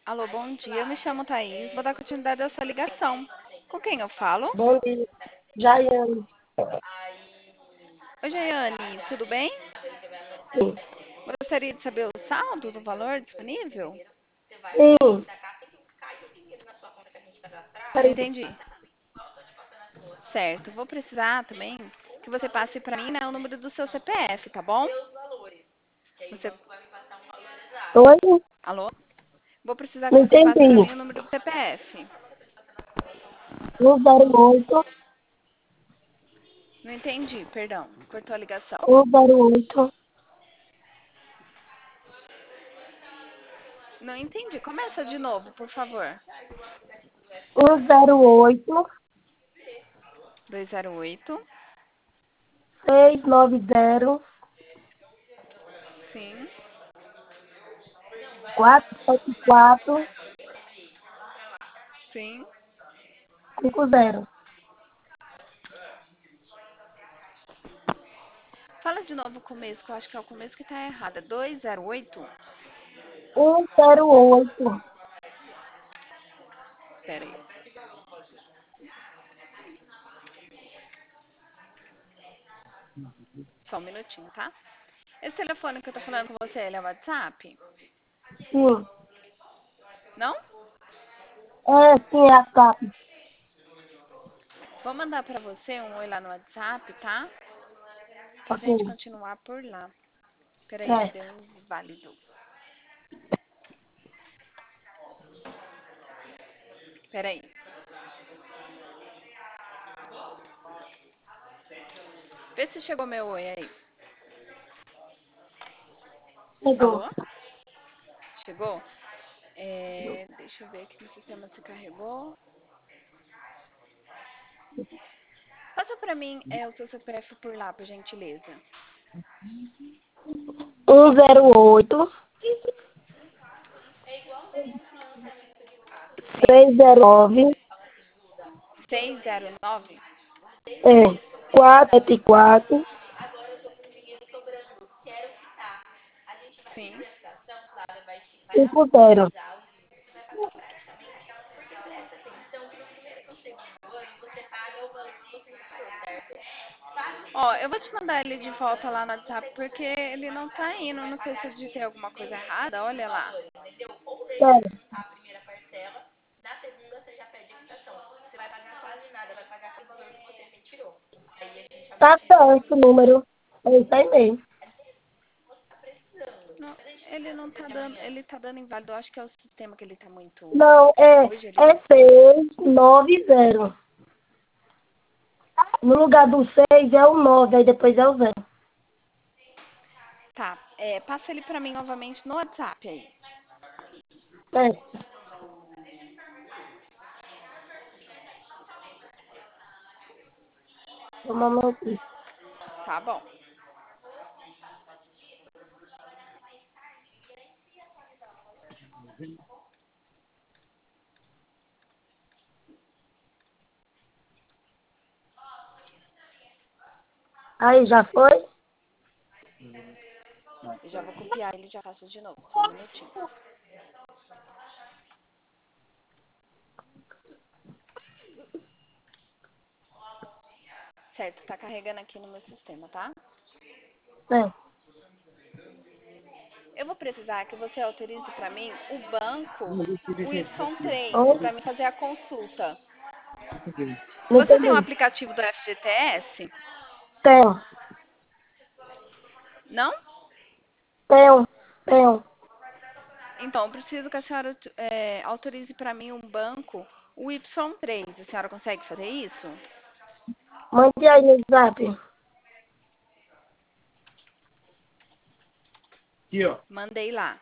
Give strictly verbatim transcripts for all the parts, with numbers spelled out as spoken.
Alô, bom dia. Eu me chamo Thaís. Vou dar continuidade à sua ligação. Com quem eu falo? Bom dia, Jaiane. Oi, Jaiane, tudo bem? Sim, Gostaria de saber o saldo do valor disponível? sim, Não peraí, entendi. Certo. Vou precisar também que você passe para mim, né, o número do seu C P F, tá bom? Você... oi? Alô? Vou precisar Não que você passe para entendi. mim o número do C P F. um zero oito, Não entendi, perdão. Cortou a ligação. um zero oito, Não entendi. Começa de novo, por favor. um zero oito, Dois zero oito. seis nove zero, Sim. quatro sete quatro, Sim. cinco zero. Fala de novo o começo, que eu acho que é o começo que tá errado. É dois zero oito? um zero oito, Espera aí. Só um minutinho, tá? Esse telefone que eu tô falando com você, ele é WhatsApp? sim. Não? É, sim, é a CAP. Vou mandar pra você um oi lá no WhatsApp, tá? Pra Ok, gente continuar por lá. Peraí que certo. deu inválido. Peraí. Vê se chegou meu oi aí. Chegou. Alô? Chegou? É, deixa eu ver aqui no sistema se carregou. Passa pra mim é, o seu C P F por lá, por gentileza. um zero oito, Sim. seis zero nove, seis zero nove. é, quatro sete quatro, Sim. cinco zero. Ó, eu vou te mandar ele de volta lá no WhatsApp porque ele não tá indo. Não sei se eu digitei alguma coisa errada. Olha lá. Certo. Tá certo o número. É isso aí mesmo. Não, ele não tá dando. Ele tá dando inválido. Eu acho que é o sistema que ele tá muito. Não, é, Hoje ele é tá. seis nove zero. No lugar do seis é o nove, aí depois é o zero. Tá. É, passa ele pra mim novamente no WhatsApp aí. É, um momentinho. Tá bom. Aí já foi? Eu já vou copiar ele e já faço de novo. Só um minutinho. Certo, tá carregando aqui no meu sistema, tá? É. Eu vou precisar que você autorize pra mim o banco, o Y três, Oi? pra mim fazer a consulta. Não Você tem um entendi. aplicativo do F G T S? Tenho, Não? tenho, tenho. Então, eu preciso que a senhora é, autorize para mim um banco, o Y três. A senhora consegue fazer isso? Mande aí no zap. Mandei lá.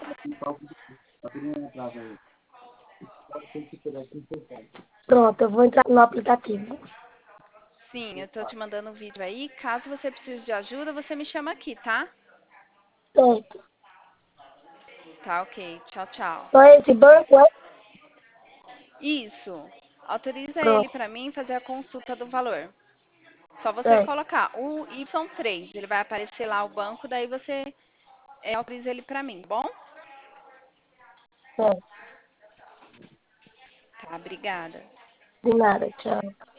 Pronto, eu vou entrar no aplicativo. Sim, eu tô te mandando um vídeo aí. Caso você precise de ajuda, você me chama aqui, tá? Certo. Tá, ok. Tchau, tchau. Só esse banco é? Isso. Autoriza ele Pronto, para mim fazer a consulta do valor. Só você certo, colocar o Y três. Ele vai aparecer lá o banco, daí você é, autoriza ele para mim, tá bom? certo. Obrigada. De nada, tchau.